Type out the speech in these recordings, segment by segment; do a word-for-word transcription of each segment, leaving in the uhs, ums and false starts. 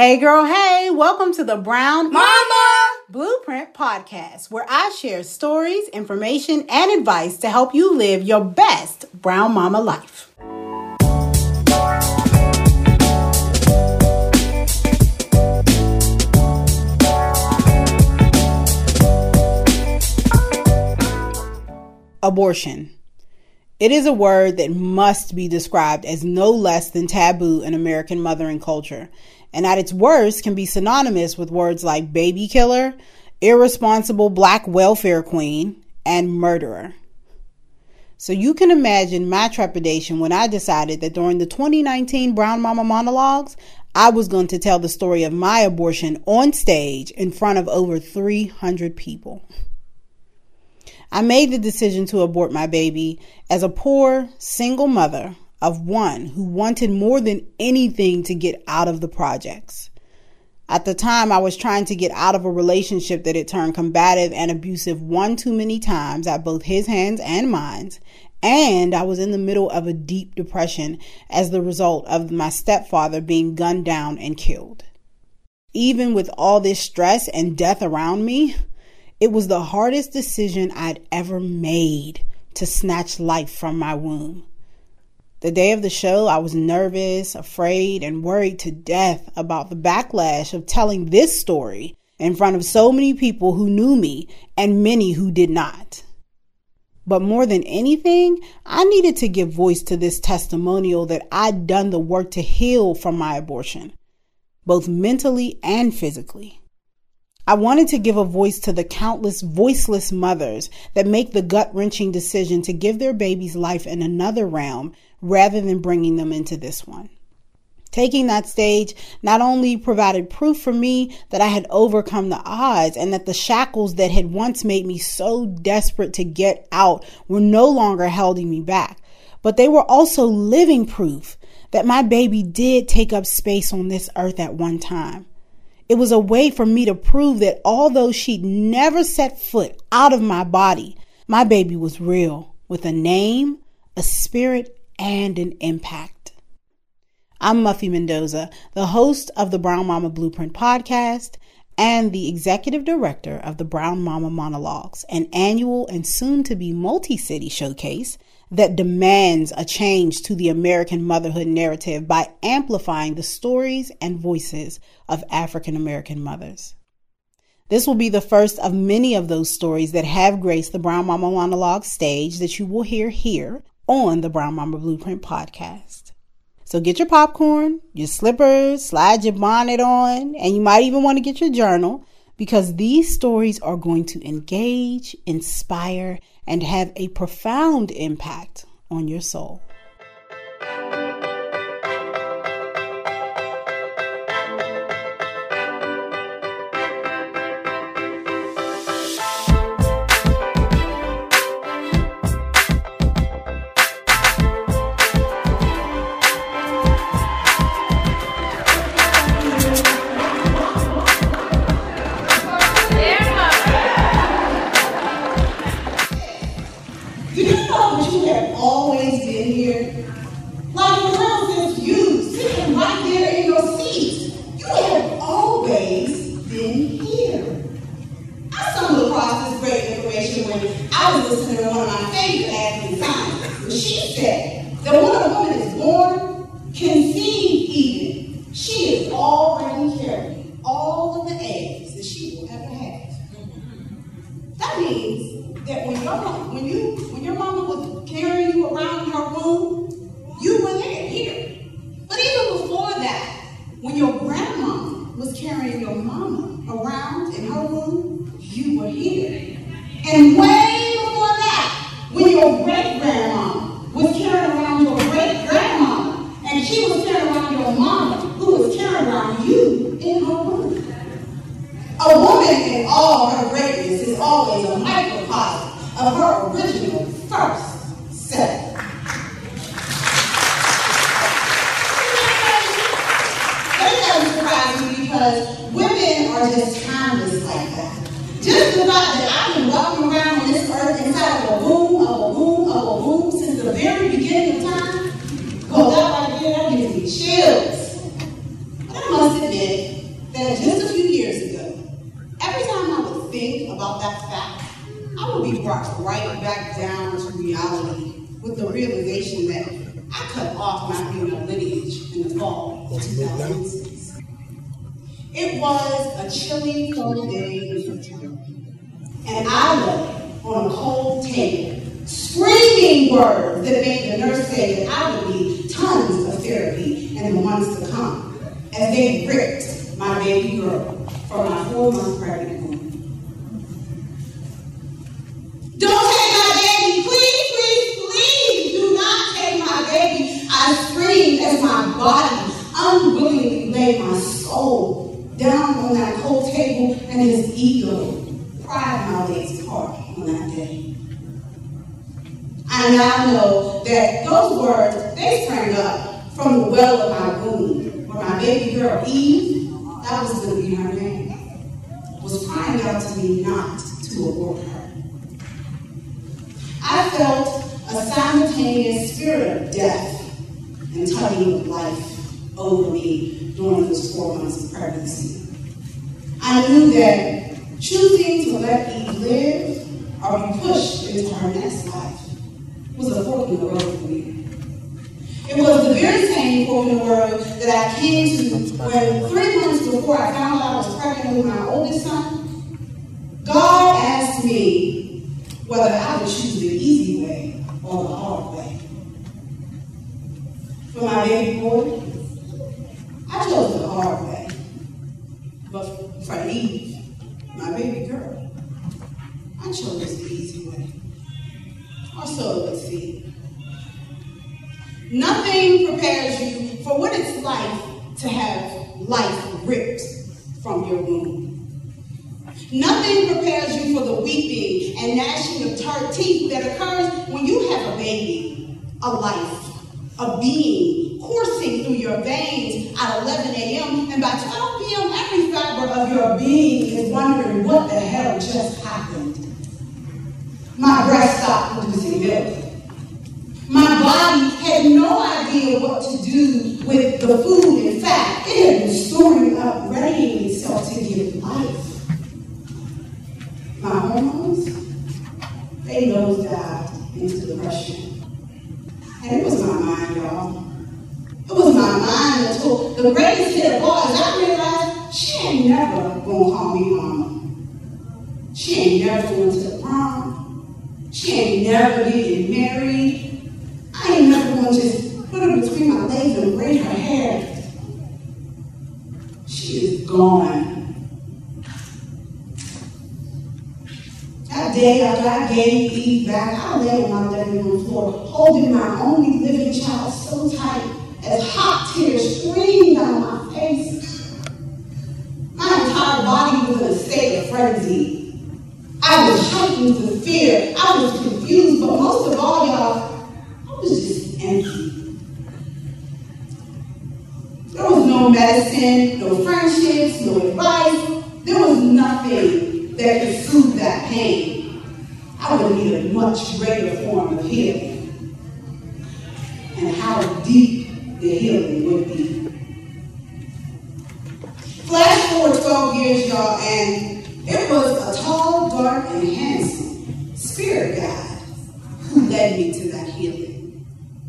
Hey girl, hey, welcome to the Brown Mama Blueprint Podcast, where I share stories, information, and advice to help you live your best brown mama life. Abortion. It is a word that must be described as no less than taboo in American mothering culture, and at its worst can be synonymous with words like baby killer, irresponsible black welfare queen, and murderer. So you can imagine my trepidation when I decided that during the twenty nineteen Brown Mama Monologues, I was going to tell the story of my abortion on stage in front of over three hundred people. I made the decision to abort my baby as a poor, single mother of one who wanted more than anything to get out of the projects. At the time, I was trying to get out of a relationship that had turned combative and abusive one too many times at both his hands and mine, and I was in the middle of a deep depression as the result of my stepfather being gunned down and killed. Even with all this stress and death around me, it was the hardest decision I'd ever made to snatch life from my womb. The day of the show, I was nervous, afraid, and worried to death about the backlash of telling this story in front of so many people who knew me and many who did not. But more than anything, I needed to give voice to this testimonial that I'd done the work to heal from my abortion, both mentally and physically. I wanted to give a voice to the countless voiceless mothers that make the gut-wrenching decision to give their baby's life in another realm rather than bringing them into this one. Taking that stage not only provided proof for me that I had overcome the odds and that the shackles that had once made me so desperate to get out were no longer holding me back, but they were also living proof that my baby did take up space on this earth at one time. It was a way for me to prove that although she'd never set foot out of my body, my baby was real, with a name, a spirit, and an impact. I'm Muffy Mendoza, the host of the Brown Mama Blueprint Podcast and the executive director of the Brown Mama Monologues, an annual and soon-to-be multi-city showcase that demands a change to the American motherhood narrative by amplifying the stories and voices of African American mothers. This will be the first of many of those stories that have graced the Brown Mama Monologue stage that you will hear here on the Brown Mama Blueprint Podcast. So get your popcorn, your slippers, slide your bonnet on, and you might even want to get your journal, because these stories are going to engage, inspire, and have a profound impact on your soul. Well, that right there, that gives me chills. But I must admit, would think about that fact, I would be brought right back down to reality with the realization that I cut off my female lineage in the fall of two thousand six. It was a chilly, cold day in September, and I lay on a cold table, screaming words that made the nurse say that I would need tons of therapy in the months to come, as they ripped my baby girl from my four-month pregnant womb. Don't take my baby, please, please, please, do not take my baby. I screamed as my body unwillingly laid my soul down on that cold table, and his ego pried my legs apart on that day. I now know that those words, they sprang up from the well of my womb, where my baby girl, Eve, that was going to be her name, was crying out to me not to abort her. I felt a simultaneous spirit of death and tugging of life over me during those four months of pregnancy. I knew that choosing to let Eve live or be pushed into her next life was a fork in the road for me. It was the very same fork in the road that I came to when three months before I found out I was pregnant with my oldest son. God asked me whether I would choose the easy way or the hard way. For my baby boy, I chose the hard way. But for Eve, my baby girl, I chose the easy way. Or so it would seem. Nothing prepares you for what it's like to have life ripped from your womb. Nothing prepares you for the weeping and gnashing of tart teeth that occurs when you have a baby, a life, a being coursing through your veins at eleven a.m. and by twelve p.m. every fiber of your being is wondering what the hell just happened. My breast stopped producing milk. My body had no idea what to do with the food. In fact, it had been storing up, readying itself to give life. My hormones, they nosedived into depression. And it was my mind, y'all. It was my mind that told the greatest hit of all, as I realized she ain't never gonna call me mama. She ain't never going to the prom. She ain't never getting married. I ain't never going to just put her between my legs and braid her hair. She is gone. That day after I gave Eve back, I lay on my living room floor, holding my only living child so tight as hot tears streamed down my face. My entire body was in a state of frenzy. I was heightened with fear. I was confused, but most of all, y'all, I was just empty. There was no medicine, no friendships, no advice. There was nothing that could soothe that pain. I would need a much greater form of healing. And how deep the healing would be. Flash forward twelve years, y'all, and it was a tall, dark, and handsome spirit guide who led me to that healing.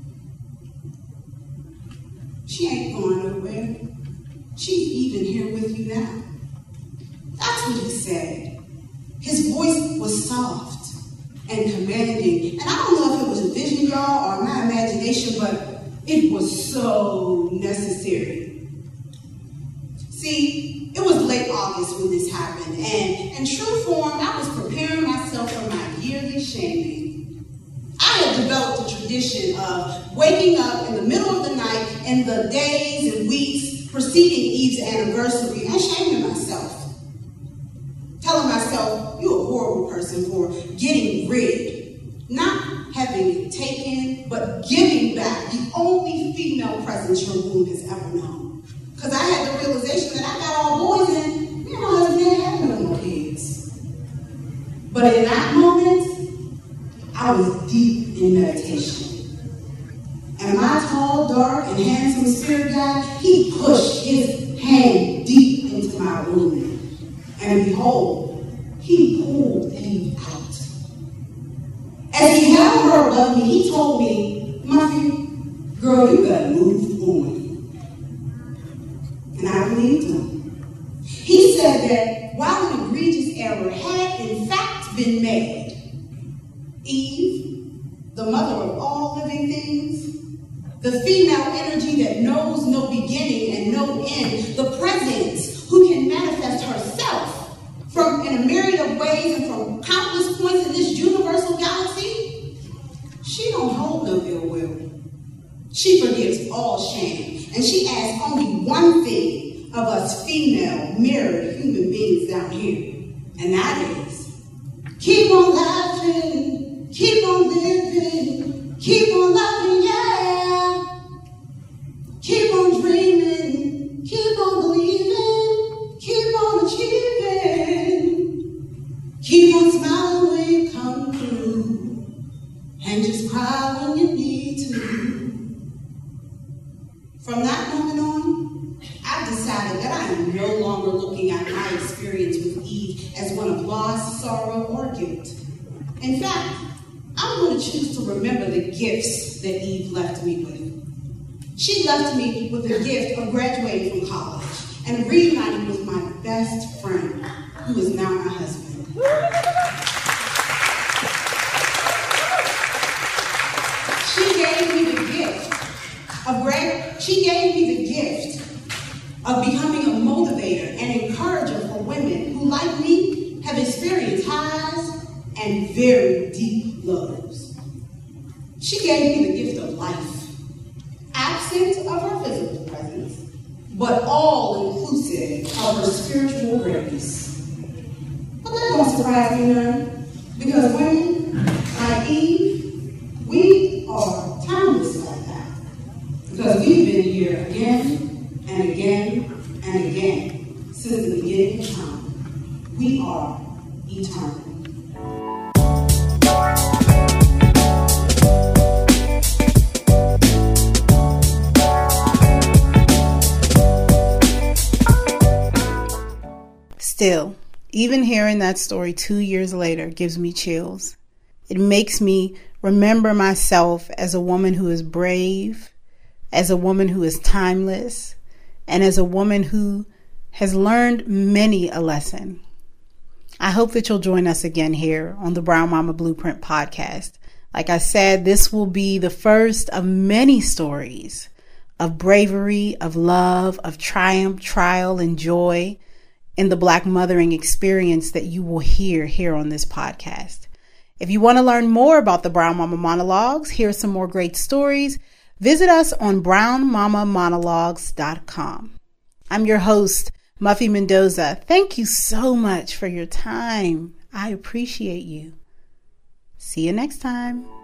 She ain't going nowhere. She's even here with you now. That's what he said. His voice was soft and commanding. And I don't know if it was a vision, y'all, or my imagination, but it was so necessary. See, it was late August when this happened, and in true form, I was preparing myself for my yearly shaming. I had developed a tradition of waking up in the middle of the night in the days and weeks preceding Eve's anniversary and shaming myself. Telling myself, you're a horrible person for getting rid, not having it taken, but giving back the only female presence your womb has ever known. Because I had the realization that I got all boys and me and my husband didn't have no more kids. But in that moment, I was deep in meditation. And my tall, dark, and handsome spirit guide, he pushed his hand deep into my womb. And behold, he pulled Eve out. As he held her above me, he told me, Muffy, girl, you better move on. And I believed him. He said that while an egregious error had in fact been made, Eve, the mother of all living things, the female energy that knows no beginning and no end, the presence who can manifest herself from in a myriad of ways and from countless points in this universal galaxy, she don't hold no ill will. She forgives all shame, and she asks only one thing of us female mirrored human beings down here, and that is, keep on laughing, keep on living, keep on loving, yeah. Keep on dreaming, keep on believing, keep on achieving, keep on smiling when you come through, and just cry when you need to. From that moment on, I've decided that I am no longer looking at my experience with Eve as one of loss, sorrow, or guilt. In fact, I'm going to choose to remember the gifts that Eve left me with. She left me with the gift of graduating from college and reuniting with my best friend, who is now my husband. She gave me the gift of grad- She gave me the gift of becoming a motivator and encourager for women who, like me, have experienced highs and very deep lows. She gave me the gift of life, absent of her physical presence, but all inclusive of her spiritual greatness. But that don't surprise me none, because women like Eve, we are timeless like that. Because we've been here again and again and again since the beginning of time. We are eternal. Still, even hearing that story two years later gives me chills. It makes me remember myself as a woman who is brave, as a woman who is timeless, and as a woman who has learned many a lesson. I hope that you'll join us again here on the Brown Mama Blueprint podcast. Like I said, this will be the first of many stories of bravery, of love, of triumph, trial, and joy in the Black mothering experience that you will hear here on this podcast. If you want to learn more about the Brown Mama Monologues, hear some more great stories, visit us on brown mama monologues dot com. I'm your host, Muffy Mendoza. Thank you so much for your time. I appreciate you. See you next time.